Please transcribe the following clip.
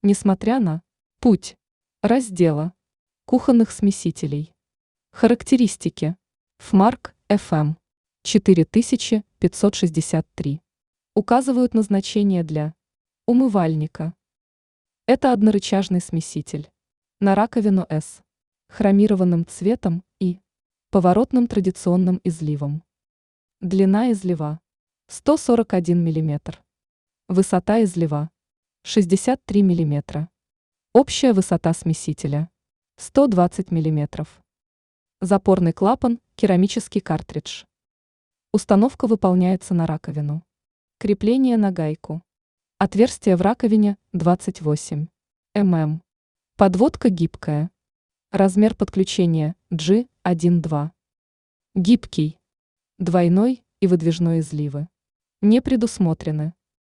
Несмотря на путь раздела кухонных смесителей. Характеристики. Фмарк FM 4563 указывают назначение для умывальника. Это однорычажный смеситель на раковину S хромированным цветом и поворотным традиционным изливом. Длина излива 141 мм. Высота излива 63 мм. Общая высота смесителя 120 мм. Запорный клапан, керамический картридж. Установка выполняется на раковину. Крепление на гайку. Отверстие в раковине 28 мм. Подводка гибкая. Размер подключения G1.2. Гибкий. Двойной и выдвижной изливы не предусмотрены.